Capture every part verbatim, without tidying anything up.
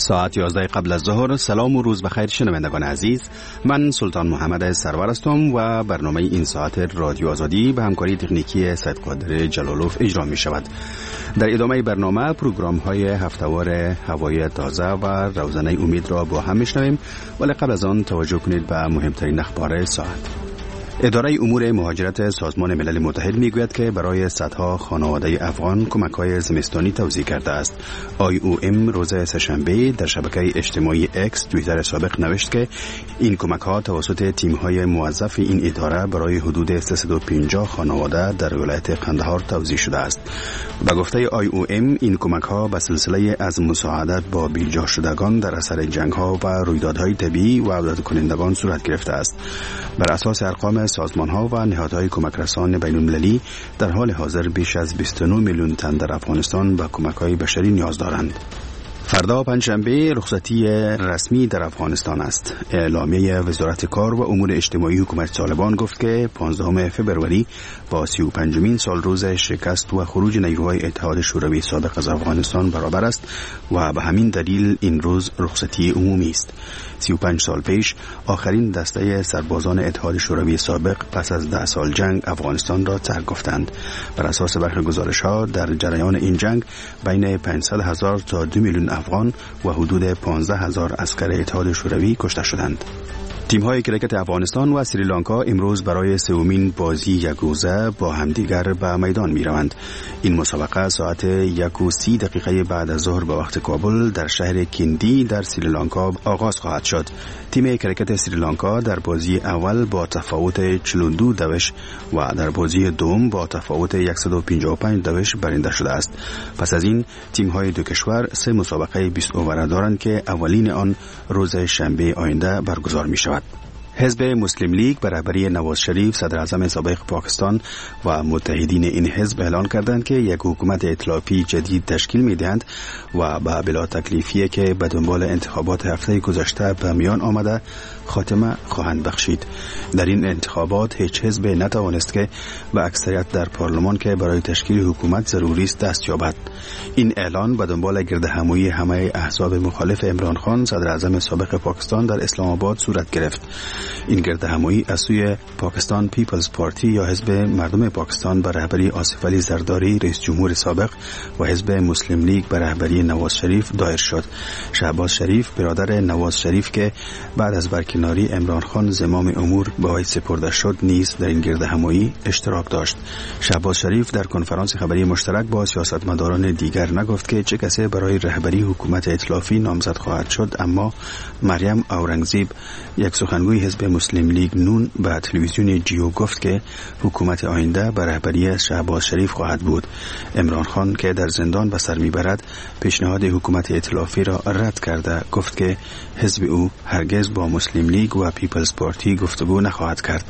ساعت یازده قبل از ظهر. سلام و روز بخیر شنوندگان عزیز، من سلطان محمد سرور هستم و برنامه این ساعت رادیو آزادی به همکاری تکنیکی سید قادر جلالوف اجرا می شود. در ادامه برنامه پروگرام های هفته‌وار هوای تازه و روزنه امید را با هم میشنویم، ولی قبل از آن توجه کنید به مهمترین اخبار ساعت. اداره امور مهاجرت سازمان ملل متحد میگوید که برای صدها خانواده افغان کمک‌های زمستانی توزیع کرده است. آی او ام روز سه‌شنبه در شبکه اجتماعی اکس توییتر سابق نوشت که این کمک‌ها توسط تیم‌های موظف این اداره برای حدود سیصد و پنجاه خانواده در ولایت قندهار توزیع شده است. به گفته آی او ام این کمک‌ها به سلسله از مساعدت با بی‌جا شدگان در اثر جنگ‌ها و رویدادهای طبیعی و عودت کنندگان صورت گرفته است. بر اساس ارقام سازمان‌ها و نهادهای کمکرسان بین‌المللی در حال حاضر بیش از بیست و نه میلیون تن در افغانستان به کمک‌های بشری نیاز دارند. فردا پنجشنبه رخصتی رسمی در افغانستان است. اعلامیه وزارت کار و امور اجتماعی حکومت طالبان گفت که پانزدهم فوریه با سی و پنجمین سال روز شکست و خروج نیروهای اتحاد شوروی سابق از افغانستان برابر است و به همین دلیل این روز رخصتی عمومی است. سی و پنج سال پیش آخرین دسته سربازان اتحاد شوروی سابق پس از ده سال جنگ افغانستان را ترک گفتند. بر اساس برخی گزارش‌ها در جریان این جنگ بین پانصد هزار تا دو میلیون افغان و حدود پانزده هزار عسکر اتحاد شوروی کشته شدند. تیم‌های کرکت افغانستان و سریلانکا امروز برای سومین بازی یک روزه با همدیگر به میدان می‌روند. این مسابقه ساعت یک و سی دقیقه بعد از ظهر به وقت کابل در شهر کندی در سریلانکا آغاز خواهد شد. تیم کرکت سریلانکا در بازی اول با تفاوت چهل و دو دوش و در بازی دوم با تفاوت صد و پنجاه و پنج دوش برنده شده است. پس از این تیم‌های دو کشور سه مسابقه بیست اووره دارند که اولین آن روز شنبه آینده برگزار می‌شود. حزب مسلم لیگ به رهبری نواز شریف صدر اعظم سابق پاکستان و متحدین این حزب اعلان کردند که یک حکومت ائتلافی جدید تشکیل می‌دهند و به بلا تکلیفی که به دنبال انتخابات هفته گذشته به میان آمده خاتمه خواهند بخشید. در این انتخابات هیچ حزب نتوانست که به اکثریت در پارلمان که برای تشکیل حکومت ضروری است دست یابد. این اعلان به دنبال گردهمایی همه احزاب مخالف عمران خان صدر اعظم سابق پاکستان در اسلام آباد صورت گرفت. این گردهمایی از سوی پاکستان پیپلز پارتی یا حزب مردم پاکستان به رهبری آصف علی زرداری رئیس جمهور سابق و حزب مسلم لیگ به رهبری نواز شریف دایر شد. شهباز شریف برادر نواز شریف که بعد از برکناری عمران خان زمام امور به وی سپرده شد نیز در این گردهمایی اشتراک داشت. شهباز شریف در کنفرانس خبری مشترک با سیاستمداران دیگر نگفت که چه کسی برای رهبری حکومت ائتلافی نامزد خواهد شد، اما مریم اورنگزیب یک سخنگوی حزب مسلم لیگ نون به تلویزیون جیو گفت که حکومت آینده به رهبری شهباز شریف خواهد بود. عمران خان که در زندان به سر میبرد پیشنهاد حکومت ائتلافی را رد کرده گفت که حزب او هرگز با مسلم لیگ و پیپلز پارتی گفتگو نخواهد کرد.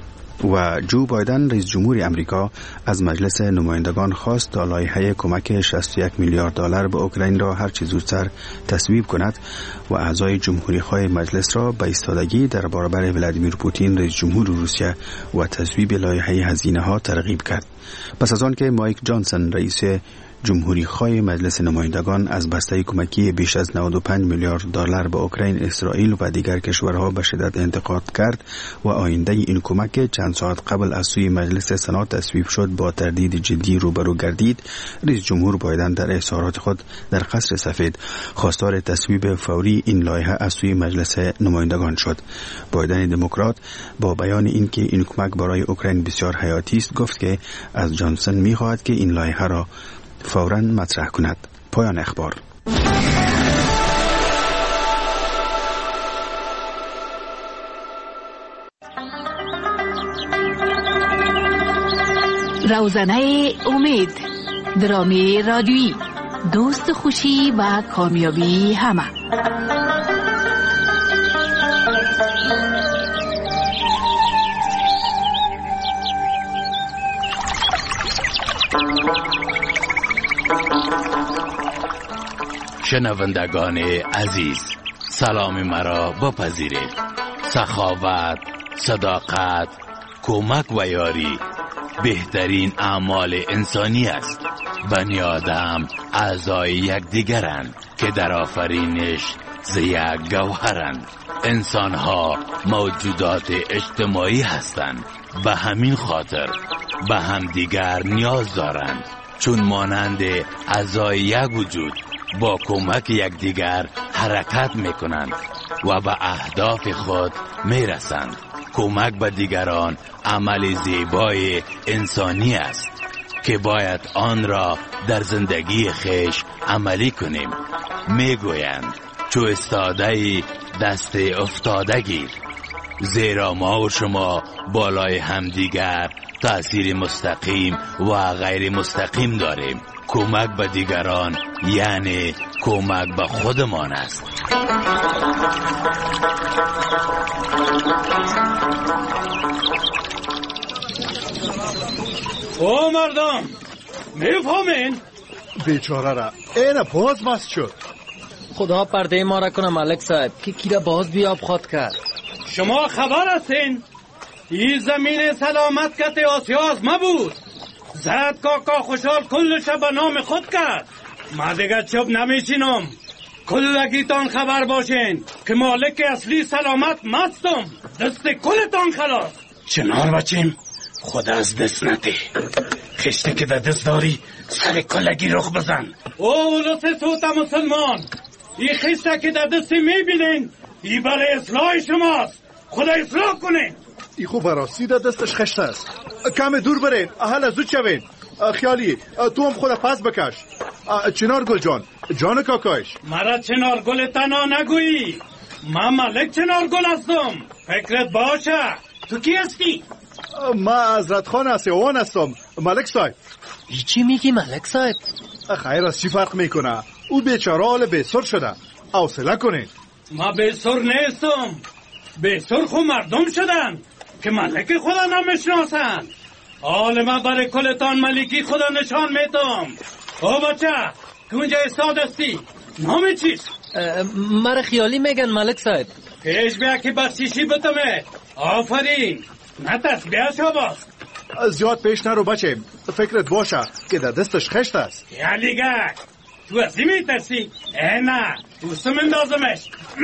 و جو بایدن رئیس جمهور امریکا از مجلس نمایندگان خواست تا لایحه کمک شصت و یک میلیارد دلار به اوکراین را هر چه زودتر تصویب کند و اعضای جمهوری خواه مجلس را به ایستادگی در برابر ولادیمیر پوتین رئیس جمهور روسیه و تصویب لایحه هزینه ها ترغیب کرد. پس از آن که مایک جانسون رئیس جمهوری خواه مجلس نمایندگان از بسته کمکی بیش از نود و پنج میلیارد دلار به اوکراین، اسرائیل و دیگر کشورها به شدت انتقاد کرد و آینده این کمک چند ساعت قبل از سوی مجلس سنا تصویب شد با تردید جدی روبرو گردید، رئیس جمهور بایدن در اظهارات خود در قصر سفید خواستار تصویب فوری این لایحه از سوی مجلس نمایندگان شد. بایدن دموکرات با بیان اینکه این کمک برای اوکراین بسیار حیاتی است گفت که از جانسون می‌خواهد که این لایحه را فوراً مطرح کند. پایان اخبار. روزنه امید، درامی رادیویی، دوست خوشی و کامیابی همه. شنوندگان عزیز، سلام مرا بپذیرید. سخاوت، صداقت، کمک و یاری بهترین اعمال انسانی است. بنی آدم اعضای یکدیگرند که در آفرینش ز یک گوهرند. انسان ها موجودات اجتماعی هستند، به همین خاطر به همدیگر نیاز دارند، چون مانند اعضای یک وجود با کمک یکدیگر حرکت میکنند و به اهداف خود میرسند. کمک به دیگران عمل زیبای انسانی است که باید آن را در زندگی خیش عملی کنیم. میگویند چو استاده دست افتاده گیر، زیرا ما و شما بالای همدیگر تأثیر مستقیم و غیر مستقیم داریم. کمک به دیگران یعنی کمک به خودمان است. او مردم میفهمین؟ بیچاره را این باز مست شد. خدا پرده ما را کنه ملک صاحب که کی را باز بیاب خود کرد. شما خبر هستین این زمین سلامت کت آسیاز ما بود. زد کاکا خوشحال کلش به نام خود کرد. ما دیگه چوب نمیشینم. کلگیتان خبر باشین که مالک اصلی سلامت مستم. دست کلتان خلاص. چنار بچیم خود از دست نده. خشته که در دست داری سر کلگی رخ بزن. او اولوس سوت مسلمان، این خشته که در دست میبینین این برای اصلاح شماست. خدا اصلاح کنه. ای خوب براستی در دستش خشته است. کم دور برین، احل زود شوین. خیالی تو هم خود پس بکش. چنار گل جان، جان کاکایش. مرا چنار گل تنها نگویی، من ملک چنار گل هستم. فکرت باشه. تو کی هستی؟ ما حضرت خان اسیوان هستم ملک صاحب. ای چی میگی ملک صاحب؟ خیر از چی فرق میکنه؟ او بیچاره حال بیسر شده. حوصله کنین. ما بیسر نیستم. بیسر خو مردم شدن که ملک خدا نمیشناسن. حال ما برای کلتان ملکی خدا نشان میتم. او بچه که اونجا استاد هستی نام چیست؟ مرا خیالی میگن ملک صاحب. پیش بیا که بسیشی بتمه. آفرین، نه تسبیه شباز. زیاد پیش نرو بچه، فکرت باشه که در دستش خشت است. یا لیگه تو ازی میترسی؟ اه نه دوستم اندازمش.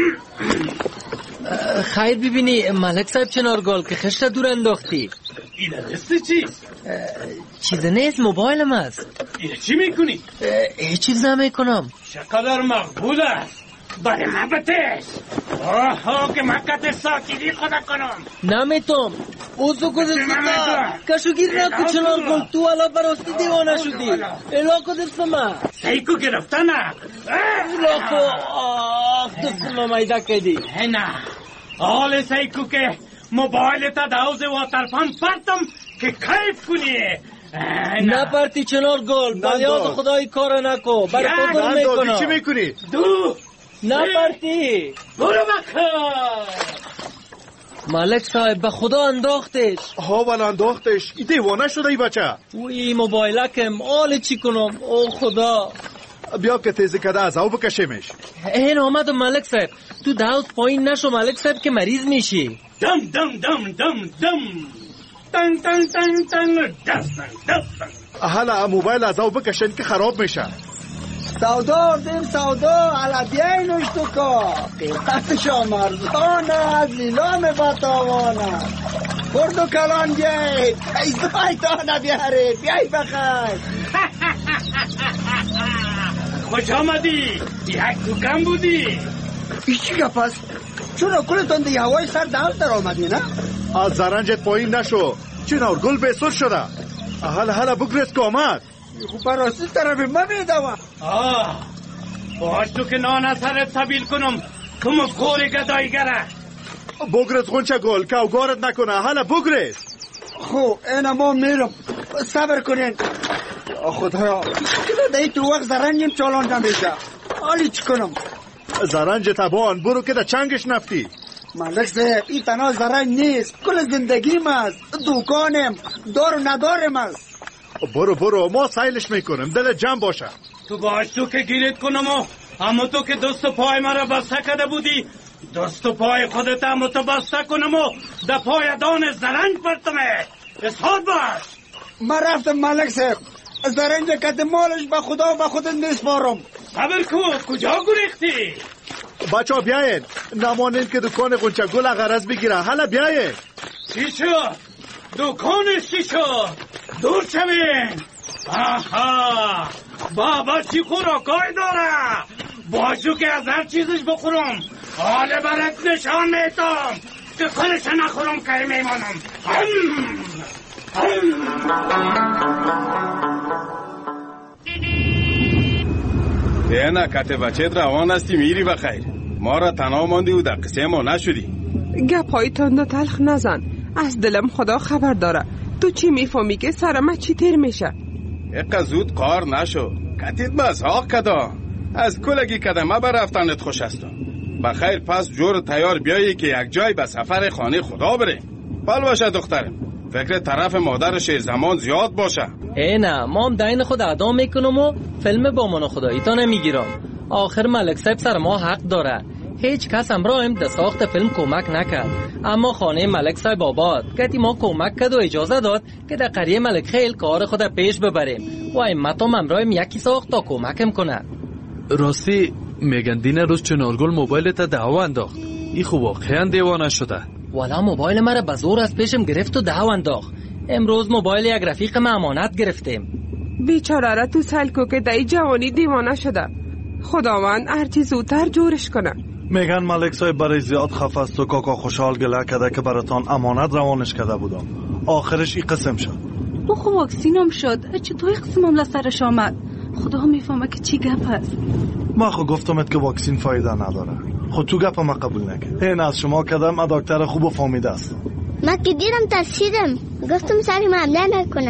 خیر ببینی ملک صاحب چنارگل که خشت دور انداختی. این دستی چیست؟ چیز نیست، موبایلم است. این چی میکنی؟ هیچ چیز نمیکنم. چقدر مقبول است. برای من بتش. آها که من کت ساکیدی خدا کنم. نمیتم. اوزو کدستم کشوگیر نکو چنارگل، تو علا براستی دیوانه شدی. الا کدستم سیکو گرفتنه. الا کو آخ دستم میده کدی. نه حال سیکو که موبایل تا دوز واترفان پرتم که کیف کنی. نپرتی چنارگل، بلیاد خدای کار نکو. برای خودم میکنم. چی میکنی؟ دو نپرتی. برو بخیر. ملک صاحب به خدا انداختش. ها ولی انداختش. ای دیوانه شده ای بچه. وی موبایلکم آل چی کنم. او خدا. بیا که تیزی کده از او بکشیمش. این آمد ملک صاحب. تو داوت پایین نشو ملک صاحب که مریض میشی. دم دم دم دم دم تن تن تن تن دستن دستن. حالا موبایل از او بکشین که خراب میشه. سودا دیم سودا علا بیاینوش تو کا قیمت شامرزان از لیلام باتاوانا بردو کلان بیای پیزای تانا بیاره بیای بخیر. خوش آمدی. یک تو کم بودی. ایچی گپ است؟ چون کلتون دی هوای سر داو در آمدی نه؟ از زرنجت پایین نشو. چنار گل بیسر شده. حالا حالا بگرست که آمد. خوب براستی طرف من میدوم. آه باش تو که نان سرت سبیل کنم تو مفخور گدایگره. بگرست غنچه گل که اوگارت نکنه. حالا بگرست. خب اینا ما میرم. صبر کنین. خدایا دایی تو وقت زرنجیم چالان نمیشه. حالی چی کنم؟ زرنج تبان برو که در چنگش نفتی. ملک صاحب این تنها زرنج نیست، کل زندگیم است. دوکانم دار و ندارم است. برو برو ما سایلش میکنم. دل جمع باشه. تو باش تو که گیرت کنم و اما تو که دست و پای مرا بسته کده بودی دست و پای خودت اما تو بسته کنم و در پای دان زرنج پرتمه. اصحاد باش. من رفتم ملک صاحب. زرنج کت مالش به خدا و به خودت نیسپارم. صبر کو کجا گریختی؟ بچه ها بیاین، نمانین که دکان قنچه گل غرض بگیره. حالا بیاین. چی شد؟ دکانش چی شد؟ دور شوین. آها، بابا چی خوراکای داره؟ باشو که از هر چیزش بخورم. حال برات نشان میدم که خودش نخورم که میمانم. دینا کت بچت روان هستی میری بخیر. ما را تنها ماندی و در قصه ما نشدی. گپای تند و تلخ نزن. از دلم خدا خبر داره. تو چی میفهمی که سرم چی تیر میشه؟ اقا زود قار نشو. کتیت مزاق کدا. از کلگی کدمه برفتنت خوش هستم. بخیر پس جور تیار بیایی که یک جای به سفر خانه خدا بریم. بل باشه دخترم. فکر طرف مادر شیر زمان زیاد باشه. ای نه، ما هم دین خود ادا میکنم و فیلم با من خدایی تا نمیگیرم. آخر ملک صاحب سر ما حق داره. هیچ کس امرایم در ساخت فیلم کمک نکرد، اما خانه ملک صاحب آباد گتی ما کمک کرد و اجازه داد که در قریه ملک خیل کار خود پیش ببریم و ایمتام امرایم یکی ساخت تا کمکم کنه. راستی میگن دین روز چنارگل موبایلت دعو انداخت. ای خوب واقعا دیوانه شده. والا موبایل مرا به زور از پیشم گرفت و دعو انداخت. امروز موبایل یک رفیق ما امانت گرفتیم. بیچاره را تو سلکو که دای جوانی دیوانه شده. خداوند هرچی زودتر جورش کنه. میگن ملک صاحب برای زیاد خفه است و کاکا خوشحال گله کرده که براتان امانت روانش کرده بودم. آخرش ای قسم شد. او خب واکسینم شد. چطور قسمم لسرش آمد؟ خدا میفهمه که چی گپ است. ما خود گفتمت که واکسین فایده نداره. خود تو گپ ما قبول نکرد. این از شما کدم ا دکتر خوب و فهمیده است. ما که دیدم ترسیدم. گفتم سری معامله نکنه.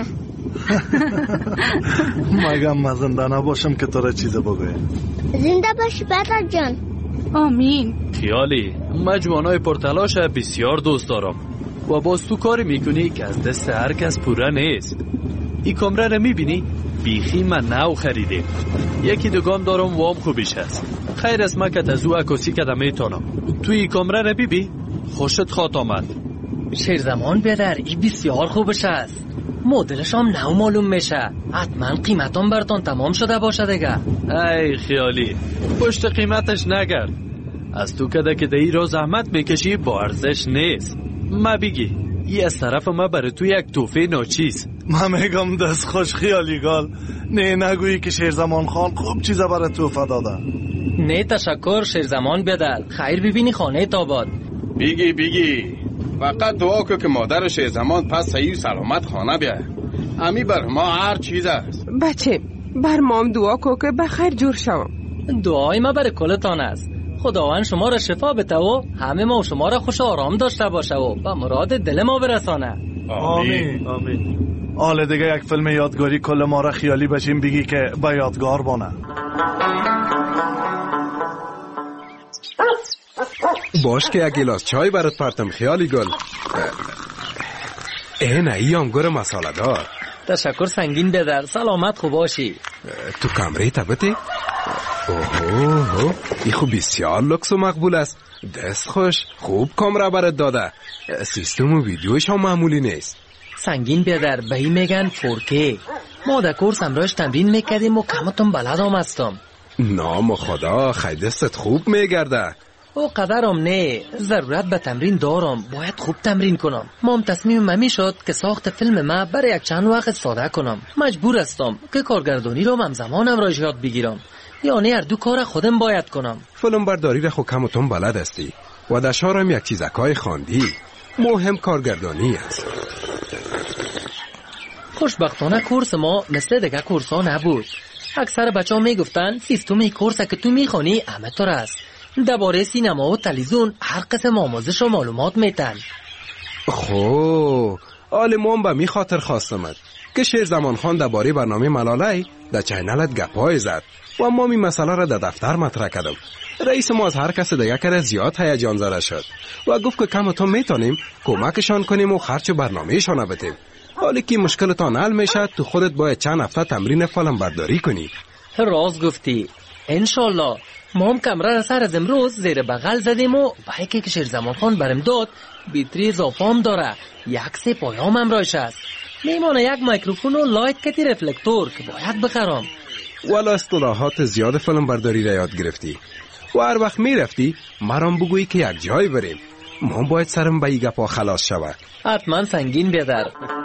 مگم من زنده نباشم که تو را چیز بگویم. زنده باشی برادر جان. آمین. خیالی، مجموعه پرتلاش بسیار دوست دارم و باز تو کاری میکنی که از دست هر کس پوره نیست. این کامره رو میبینی؟ بیخی من نو خریدیم. یکی دوگام دارم وام خوبیش هست. خیر از ما که تزو عکاسی کدم میتونم. توی این کامره رو بیبی؟ خوشت خواد آمد. شیر زمان بیادر ای بسیار خوبش هست. مدلش هم نو معلوم میشه. حتما قیمتان براتون تمام شده باشه دیگه. ای خیالی، پشت قیمتش نگرد. از تو کده که دی را زحمت میکشی با ارزش نیست. ما بگی ای از طرف ما برای تو یک توفه ناچیز. من میگم دست خوش خیالی گال. نه نگویی که شیرزمان خان خوب چیزه برای توفه داده. نه تشکر شیرزمان بیادر. خیر ببینی خانه تاباد. بیگی بیگی فقط دعا که که مادر شیرزمان پس صحیح سلامت خانه بیاد. امی بر ما هر چیز است. بچه بر مام دعا کو که بخیر جور شوم. دعای ما برای کلتان است. خداوند شما را شفا بده و همه ما و شما را خوش آرام داشته باشه و به مراد دل ما برسانه. آمین آمین. آله دیگه یک فیلم یادگاری کل ما را خیالی بشیم بگی که به یادگار بانه. باش که یک گلاس چای برات پرتم خیالی گل. این ای آنگور مساله دار. تشکر سنگین بیادر. سلامت خوب باشی. تو کمره تبتی؟ اوه ای خوب بسیار لکس و مقبول است. دست خوش. خوب کامره برات داده. سیستم و ویدیوش هم معمولی نیست. سنگین بیادر به این میگن فورکی. ما در کورس امراش تمرین میکردیم و کمتون بلد هم هستم. نام خدا خیلی دستت خوب میگرده. او قدرم نه. ضرورت به تمرین دارم. باید خوب تمرین کنم. مام تصمیم من شد که ساخت فیلم ما برای یک چند وقت ساده کنم. مجبور هستم که کارگردانی رو همزمان امراش یاد بگیرم. یعنی هر دو کار خودم باید کنم. فیلم برداری را خود کمتون بلد هستی و در شارم یک چیزکای خواندی. مهم کارگردانی است. خوشبختانه کورس ما مثل دیگه کورس ها نبود. اکثر بچه ها میگفتن سیستم کورس که تو میخوانی همه طور است. درباره سینما و تلویزیون هر قسم آموزش و معلومات میتن. خو آلمان به می خاطر خواستمد که شیر زمان خان درباره برنامه ملاله در چینلت گپای زد و ما می مسئله را در دفتر مطرح کردم. رئیس ما از هر کس دیگه کره زیاد هیجان زده شد و گفت که کم تو میتونیم کمکشان کنیم و خرچ برنامهشان بدیم. حالی که مشکلتان حل میشه تو خودت باید چند هفته تمرین فیلم برداری کنی. راست گفتی. انشالله. ما هم کمره را سر از امروز زیر بغل زدیم و بایکی که شیر زمان خان برم داد بیتری اضافه هم داره. یک سه پایام هم رایش است. میمانه یک میکروفون و لایت کتی رفلکتور که باید بخرم. والا اصطلاحات زیاد فیلم برداری را یاد گرفتی. و هر وقت میرفتی مرام بگویی که یک جای بریم. ما باید سرم به این گپا خلاص شود. حتما سنگین بیادر.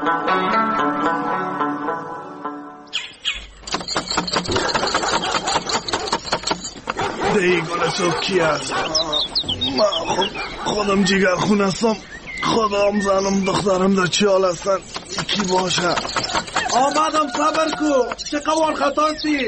دیگه گل صبح کی هست؟ من خود خودم جگر خون هستم. خودم زنم دخترم در چی حال هستن؟ کی باشه؟ آمدم صبر کو. چه قوان خطاسی؟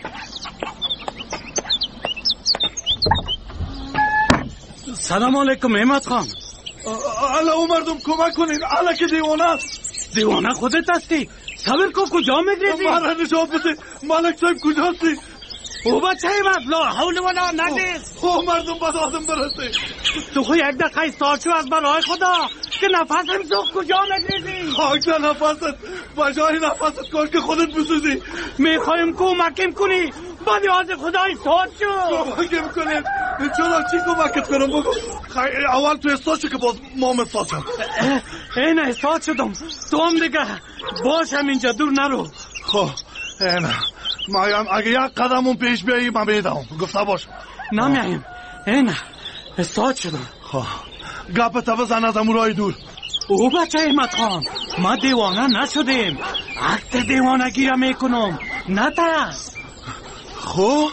سلام علیکم احمد خان. الا او مردم کمک کنین. الا که دیوانه است. دیوانه خودت هستی؟ صبر کو. کجا میگریزی؟ من را نشان بده. ملک صاحب کجاستی؟ او بچه احمد لا حول ولا نقص. او مردم بد آدم برسته. تو خو یک دقیقه ایستاد شو از برای خدا که نفسم سوخت. کجا میگریزی؟ خاک در نفست. بجای نفست کاش که خودت بسوزی. میخوایم کمکم کنی. بعد از خدا ایستاد شو. کمکم کنیم. چرا چی کمکت کنم بگو. اول تو ایستاد شو که باز ما ایستاد شم. این ایستاد شدم. تو هم دیگه باشم اینجا دور نرو. خب این مایم اگه یک قدمون پیش بیایی من بیدم. گفته باش. نمیم. این ایستاد شدم. خب گپ تا بزن از امو رای دور. او بچه احمد خان ما دیوانه نشدیم. عکت دیوانگی را میکنم. نترس. خب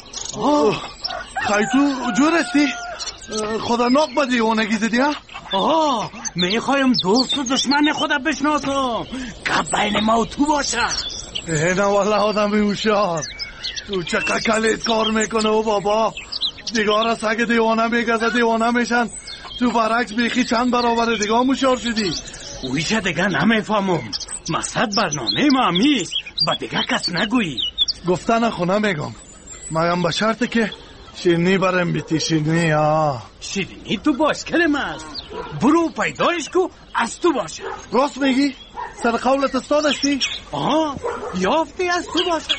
خیلی تو جور استی؟ خدا ناک با دیوانگی زدی ها؟ آه میخوایم دوست و دشمن خدا بشناسم. گپ بین ما و تو باشه. اینه والله آدم بیوشار. تو چقدر کلیت کار میکنه و بابا. دیگار از اگه دیوانه میگذه دیوانه میشن. تو برعکس بیخی چند برابر دیگه موشار شدی. اویچه دیگه نمیفهمم. مقصد برنامه ما همی با دیگه کس نگویی. گفتن خونه میگم. مگم به شرطه که شیرنی برم بیتی. شیرنی ها شیرنی تو باشکلم است. برو پیدایش کو از تو باشه. راست میگی؟ سر قولت استادشتی؟ آه یافتی از تو باشه.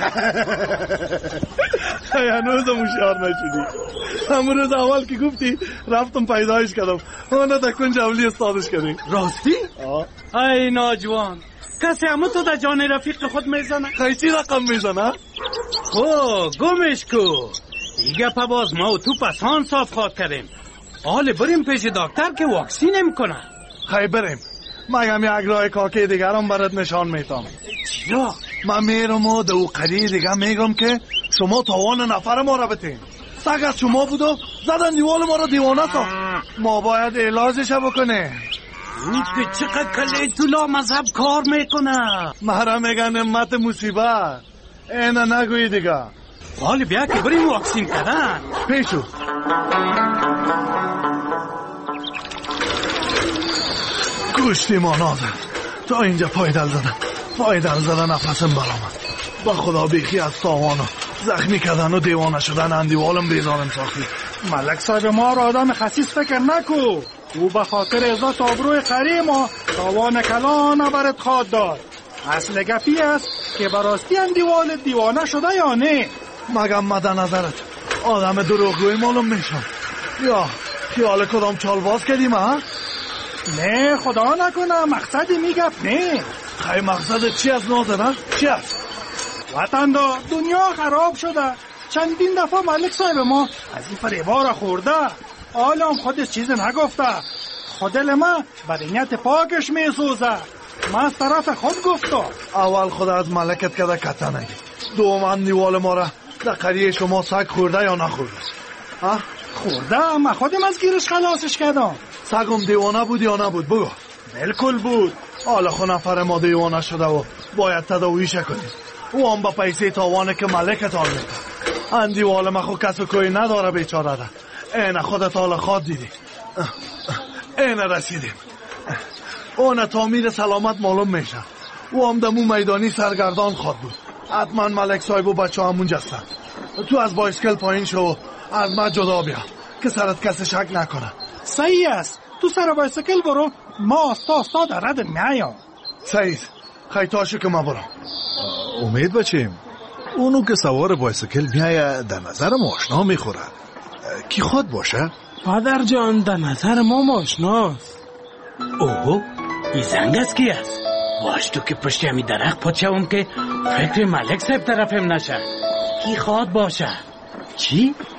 هنوز موشار نشدی. همون روز اول که گفتی رفتم پیدایش کردم. اونه دکن جولی استادش کردی. راستی؟ آه ای ناجوان کسی همه تو در جان رفیق خود میزنه؟ خیچی رقم میزنه؟ خب گمش کو. دیگه پا باز ما و تو پسان صاف خواد کردیم. حالا بریم پیش دکتر که واکسینم کنه. خیلی بریم. مگم یک راه کاکی دیگرم برات نشان میتام. چیا؟ من میرم و دو قدی دیگه میگم که شما تاوان نفر ما را بتین. سگ از شما بودو زدن دیوال ما را دیوانه سا. ما باید علاجش بکنه. این که چقدر کلی طلا مذهب کار میکنه. مرا میگن امت مصیبت. اینه نگوی دیگه. حالا بیا که بریم واکسین کردن. پیشو گوشتی ما نازن. تا اینجا پایدل زدن. پایدل زدن نفسم برامد. با خدا بیخی از تاوانو زخمی کردن و دیوانه شدن اندیوالم بیزارم ساختی. ملک صاحب ما را آدم خسیس فکر نکو. او به خاطر عزت آبروی خری ما تاوان کلان نبرد خواد داد. اصل گفی است که براستی اندیوال دیوانه شده یا نه. مگم مده نظرت آدم دروغگوی معلوم میشم یا خیال کدام چالباز کردیم ها؟ نه خدا نکنه مقصدی میگفت نه. خیلی مقصد چی از نازنه؟ چی است؟ وطن دا دنیا خراب شده. چندین دفعه ملک صاحب ما از این فریبا خورده. حالا هم خودش چیز نگفته. خودل ما بدنیت پاکش میسوزه. من از طرف خود گفتم. اول خدا از ملکت کده کتا نگی. دوم اندیوال ما را در قریه شما سگ خورده یا نخورده؟ ها؟ خورده من خودم از گیرش خلاصش کردم. سگم دیوانه بود یا نبود بگو. بالکل بود. حالا خو نفر ما دیوانه شده و باید تداویش کنیم. او هم با پیسه تاوانه که ملکتان میده. اندیوال ما خو کس و کوی نداره بیچاره ده. این خودت حالا خواد دیدی. این رسیدیم. اون تعمیر سلامت معلوم میشه. او هم دمو میدانی سرگردان خواد بود. حتما ملک صاحب و بچه همون جستن. تو از بایسکل پایین شو از ما جدا بیا که سرت کسی شک نکنه. صحیح است. تو سر بایسکل برو. ما استا استا در رد میایم. صحیح. خیتاشو که ما برم. امید بچیم اونو که سوار بایسکل میایه در نظر ما آشنا میخوره. کی خود باشه؟ پدر جان در نظر ما آشناست. اوه این زنگ است کی است؟ باش تو که پشت همی درخت پاچم که فکر ملک صاحب طرفم نشه. کی خواد باشه؟ چی؟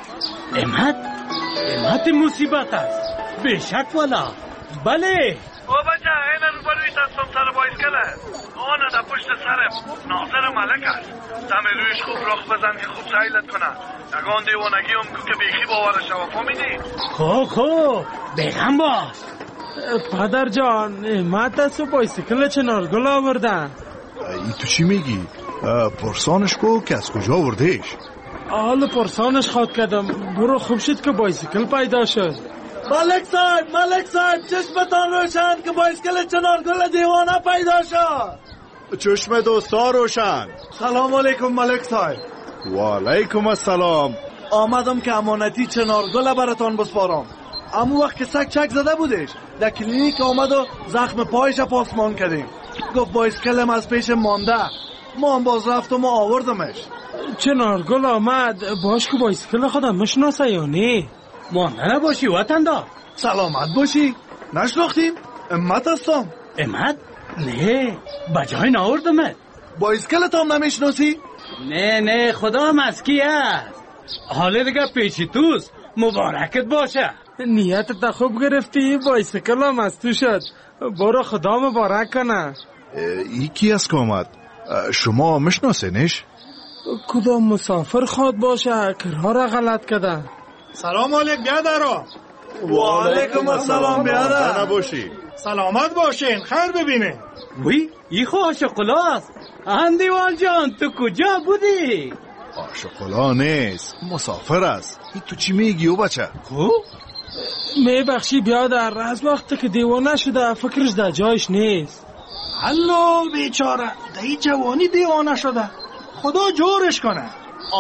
امت امت مصیبت است بشک والا. بله بابا جا این رو بروی دستم سر بایسکله آنه در پشت سرم ناظر ملک است. دم رویش خوب رخ بزن که خوب سیلت کنه. نگان دیوانگی هم که بیخی باورش و فهمیدی؟ خو خو بگم باز. پدر جان امت است و بایسکل چنارگل آوردن. ای تو چی میگی؟ پرسانش کو که از کجا آوردهش؟ حالا پرسانش خواد کردم. برو خوب شد که بایسکل پیدا شد. ملک صاحب ملک صاحب چشمتان روشن که بایسکل چنارگل دیوانه پیدا شد. چشم دوستا روشن. سلام علیکم ملک صاحب. و علیکم السلام. آمدم که امانتی چنارگل براتان بسپارم. اما وقت که سگ چک زده بودش در کلینیک آمد و زخم پایش پاسمان کردیم. گفت بایسکلم از پیش مانده. ما هم باز رفتم و آوردمش. چنارگل آمد باش که بایسکل خودم مشناسه یا نه؟ مانده نباشی وطندار. سلامت باشی. نشناختیم؟ امت هستم. امت؟ نه بجای ناوردمت. بایسکلت هم نمیشناسی؟ نه نه خدا هم از کی است. حالا دیگه پیچی توست. مبارکت باشه. نیتت تا خوب گرفتی بایسکل هم از تو شد. برو خدا مبارک کنه. ای کی است که آمد؟ شما مشناسینش؟ کدام مسافر خواد باشه که راه را غلط کده. سلام علیک بیادرها. و علیکم السلام بیادر. نباشی. سلامت باشین خیر ببینه. وی ای خو آشقلاست. اندیوال جان تو کجا بودی؟ آشقلا نیست مسافر است. ای تو چی میگی او بچه؟ خوب؟ میبخشی بیادر از وقتی که دیوانه شده فکرش در جایش نیست. هلو بیچاره دی جوانی دیوانه شده. خدا جورش کنه.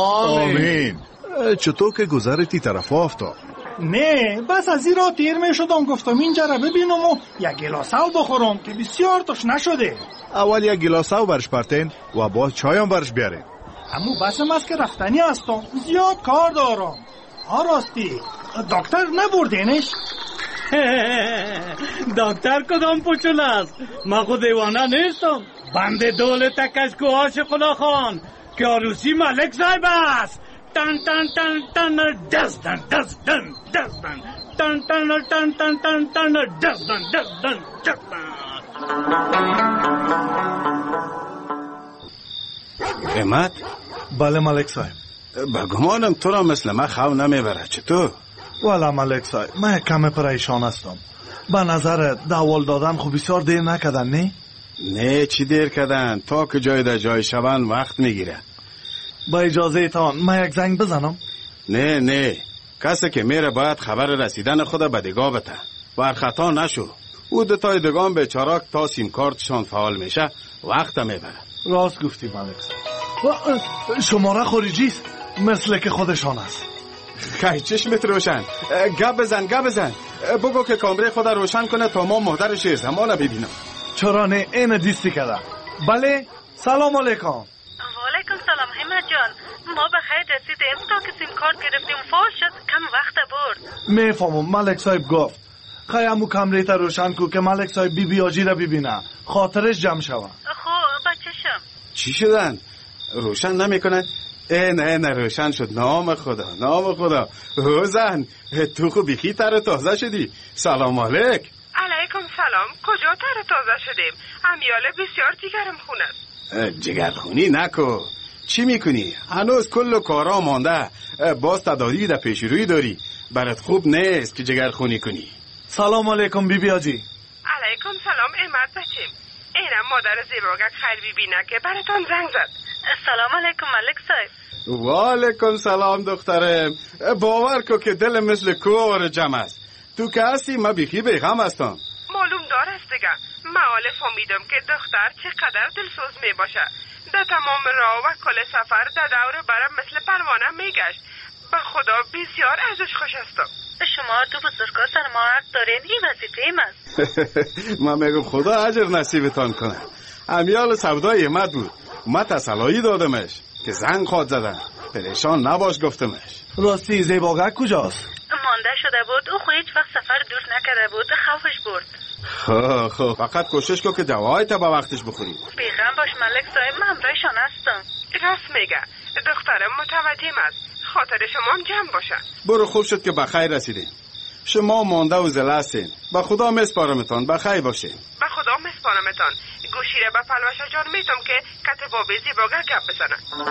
آمین. چطور که گذرتی طرف افتاد؟ نه بس از این را تیر می شدم گفتم اینجا را ببینم و یک گلاس آب بخورم که بسیار توش نشده. اول یک گلاس آب برش پرتین و باز چایم برش بیارین. اما بسم است که رفتنی هستم زیاد کار دارم. ها راستی دکتر نبردینش؟ دکتر کدام پوچول است؟ ما خود دیوانه نیستم. بنده دولت کشکو آشقلا خان که عروسی ملک صاحب است. تن تن تن تن دستن دستن دستن تن تن تن تن تن تن دستن دستن دستن. امت؟ بله ملک صاحب. بگمانم تو را مثل من خو نمیبره. چطور؟ والا ملک صاحب من کم پریشان هستم. به نظر داول دادن خب بسیار دیر نکردن نه؟ نه چی دیر کردن؟ تا که جای در جای شون وقت میگیره. با اجازه تان من یک زنگ بزنم؟ نه نه کسی که میره باید خبر رسیدن خود به دیگاه بته. بر خطا نشو. او دوتای دگان به چراک تا سیم کارتشان فعال میشه وقت میبره. راست گفتی ملک صاحب. شماره خارجی است مثل که خودشان است. خیلی چشمت روشن. گپ بزن گپ بزن. بگو که کامره خود روشن کنه تا ما مهدر شیر زمانه ببینم. چرا نه این دیستی کرده. بله سلام علیکم. وعلیکم سلام همت جان. ما به خیر رسیدیم تا که سیم کارت گرفتیم فال شد کم وقت برد. میفهمم ملک صاحب گفت خیلی امو کمره تا روشن کو که ملک صاحب بی بی آجی را ببینه خاطرش جمع شوه. خب بچشم چی شدن؟ روشن نمیکنن؟ این این روشن شد. نام خدا نام خدا. زن تو خوب بیخی تر تازه شدی. سلام علیک. علیکم سلام. کجا تر تازه شدیم؟ امیاله بسیار جگرم خونه است. جگرخونی نکو. چی میکنی؟ هنوز کل کارا مانده. باز تداری در پیش روی داری. برات خوب نیست که جگرخونی کنی. سلام علیکم بی بی آجی. علیکم سلام امت بچیم. اینم مادر زیباگک خیر بی بینه که براتان زنگ زد. سلام علیکم ملک صاحب. و علیکم سلام دخترم. باور کو که دل مثل کور جمع است. تو که هستی ما بیخی بیغم هستم. معلوم دار است دیگه. معاله فهمیدم که دختر چقدر دلسوز می باشه. در تمام راه و کل سفر در دور برم مثل پروانه می گشت. به خدا بسیار ازش خوش هستم. شما تو بزرگا سر ما حق دارین. این وظیفه ایم است. من میگم خدا اجر نصیبتان کنه. امیال سودای امت بود. ما تسلایی دادمش که زنگ خواد زدن. پریشان نباش گفتمش. راستی زیباگک کجاست؟ مانده شده بود. او خو هیچ وقت سفر دور نکرده بود. خوفش برد. خب خب فقط کوشش کن که دوای تا به وقتش بخوری. بیغم باش ملک صاحب. من همراهشان هستم. راست میگه. دخترم متوجهم است. خاطر شما هم جمع باشه. برو، خوب شد که بخیر رسیدین. شما مانده و زله هستین. به خدا میسپارمتان، بخیر باشین. به خدا میسپارمتان. گوشی را به پلوشا جان میتم که کت بابی زیباگه گپ بزنه.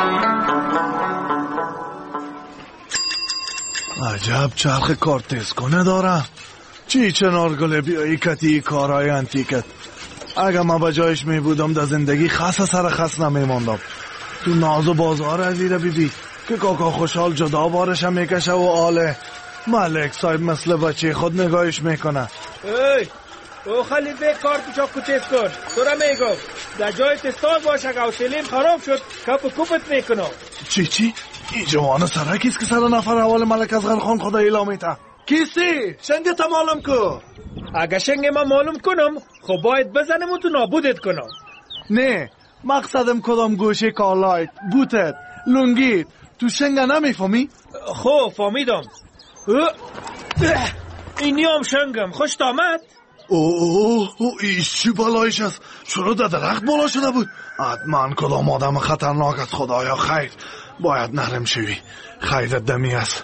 عجب چرخ کار تیز کنه دارم. چی چنار گله بیایی کتی کارهای انتیکت. اگه من به جایش می بودم در زندگی خس سر خس نمی ماندم. تو ناز و بازار از ایره بی بی که کاکا خوشحال جدا بارشم میکشه و آله ملک صاحب مثل بچه خود نگاهش میکنه. ای او خالد به کار پیچا کتیز کن. تو را میگم در جای تستان باشه که حوصله‌ام خراب شد کپ کوپت میکنم. چی چی؟ این جوان سرکیست که سر نفر اول ملک اصغر خان خدا اعلامیته. کیستی؟ شنگ تا معلوم کو. اگه شنگ ما معلوم کنم خب باید بزنم و تو نابودت کنم. نه مقصدم کدام گوشه کالایت بوتت لونگیت تو شنگ نمیفهمی؟ خب فهمیدم. اینی هم شنگم خوشت آمد؟ اوه او ایش چی بالایش است؟ چرا در درخت بالا شده بود؟ حتما کدام آدم خطرناک است. خدایا خیر باید نرم شوی. خیرت دمی است.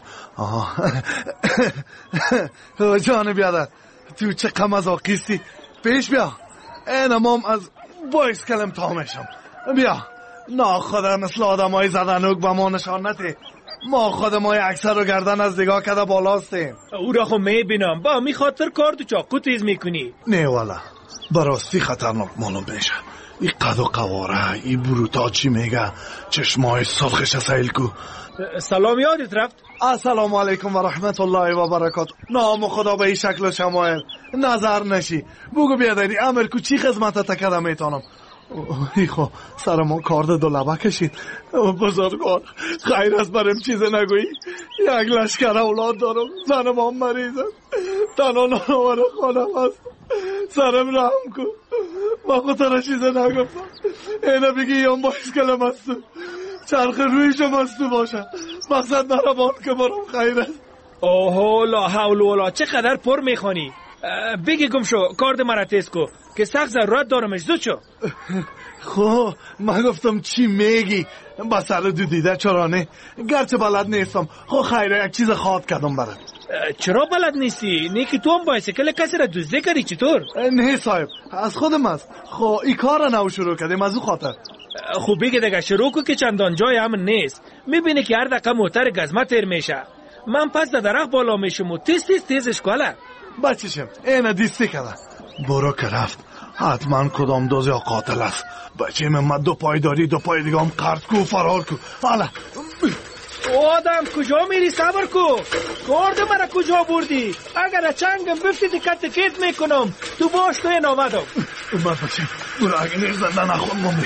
جان بیادر تو چه قمزاقیستی. پیش بیا. اینم هم از بایس کلم تا میشم. بیا ناخدا مثل آدم های زدنوک به ما نشان نتی. ما خودم های اکثر رو گردن از دیگاه کده بالاستیم. او را خب میبینم با می خاطر کار تو چاکو تیز میکنی. نه والا براستی خطرناک معلوم میشه. ای قد و قواره ای بروتا چی میگه چشمای سرخش سیل کو. سلام یادت رفت؟ السلام علیکم و رحمت الله و برکاته. نام خدا به این شکل و شمایل نظر نشی. بگو بیادری امر کو چی خدمت تکده میتونم. ای خو سرمون کار دو لبه کشید. بزرگوار خیر است برم چیز نگویی. یک لشکر اولاد دارم. زنم هم مریض است. تنها نانوار خانم است. سرم رحم کن. من خود را چیز نگفتم. اینه بگی یم باید کلم است. چرخ رویشم است باشه. مقصد نرماد که برم خیر است. اوه لا حول ولا چقدر پر میخوانی. بگی گم شو کارد مرا تیز کو که سخت ضرورت دارمش. زود شو. خو من گفتم چی میگی با سر دو دیده چرانه گرچه بلد نیستم. خو خیره یک چیز خواد کردم برد. چرا بلد نیستی؟ نه که تو هم بایسکل کسی را دزدی کردی چطور؟ نه صاحب از خودم است. خو این کار را نو شروع کردیم از او خاطر. خب بگه دیگه شروع کو که چندان جای هم نیست. میبینی که هر دقیقه موتر گزمه تیر میشه. من پس در درخت بالا میشم و تیز تیز تیزش کاله بچشم اینه دیستی کده. برو که رفت حتما کدام دوز یا قاتل است. بچه من دو پای داری دو پای دیگه هم قرد کو فرار کو. حالا آدم کجا میری؟ صبر کو. کارد مرا کجا بردی؟ اگر چنگم بفتی دکت کت میکنم. تو باش تو این آمدم. من بچه برو اگه نیر زنده نخون مونده.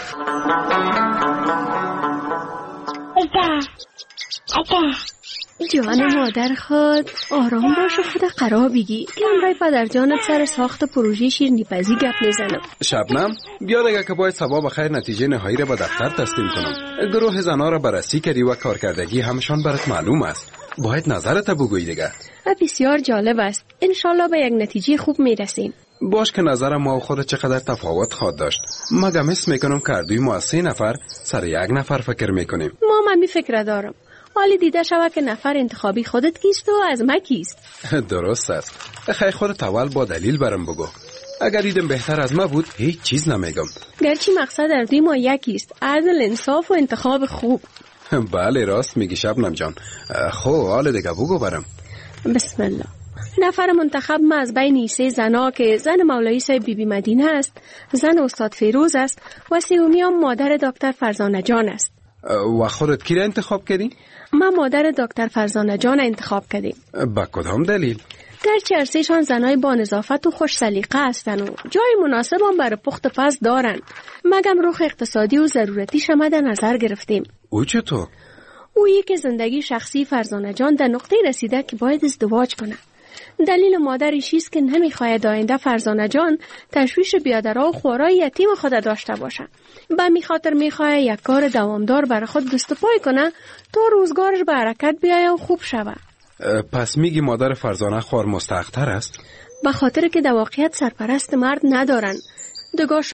اگه اگه جان مادر خود آرام باش و خود قرار بگی که امرای پدر جانت سر ساخت پروژه شیرینی‌پزی گپ میزنم. شبنم بیا دیگه که باید صبا بخیر نتیجه نهایی را به دفتر تسلیم کنم. گروه زنا را بررسی کردی و کارکردگی همشان برات معلوم است. باید نظرت بگویی دیگه. بسیار جالب است. انشالله به یک نتیجه خوب میرسیم. باش که نظر ما و خود چقدر تفاوت خواهد داشت. مگه حس میکنم که دوی ما سه نفر سر یک نفر فکر میکنیم. ما من می فکر دارم. حالی دیده شود که نفر انتخابی خودت کیست و از ما کیست. درست است. خیلی خودت اول با دلیل برم بگو. اگر دیدم بهتر از ما بود هیچ چیز نمیگم. گرچه مقصد در دوی ما یکیست. عدل، انصاف و انتخاب خوب. بله راست میگی شبنم جان. خب حال دیگه بگو برم. بسم الله. نفر منتخب ما از بین سه زنا که زن مولایی صاحب بی بی مدینه است، زن استاد فیروز است و سومی هم مادر دکتر فرزانه جان است. و خودت کی را انتخاب کردی؟ ما مادر دکتر فرزانه جان انتخاب کردیم. با کدام دلیل؟ گرچه ارسیشان زنای با نظافت و خوش سلیقه هستند و جای مناسب هم برای پخت پز دارند، مگم رخ اقتصادی و ضرورتی شما در نظر گرفتیم. او چطور؟ او یک زندگی شخصی فرزانه جان در نقطه رسیده که باید ازدواج کنه. دلیل مادرش است که نمیخواهد آینده فرزانه جان تشویش بیادرها و خوارای یتیم خود داشته باشه. به می خاطر میخواهد یک کار دوامدار برای خود دست پای کنه تا روزگارش به حرکت بیاید و خوب شود. پس میگی مادر فرزانه خوار مستحق‌تر است؟ به خاطر که در واقعیت سرپرست مرد ندارن. دگاه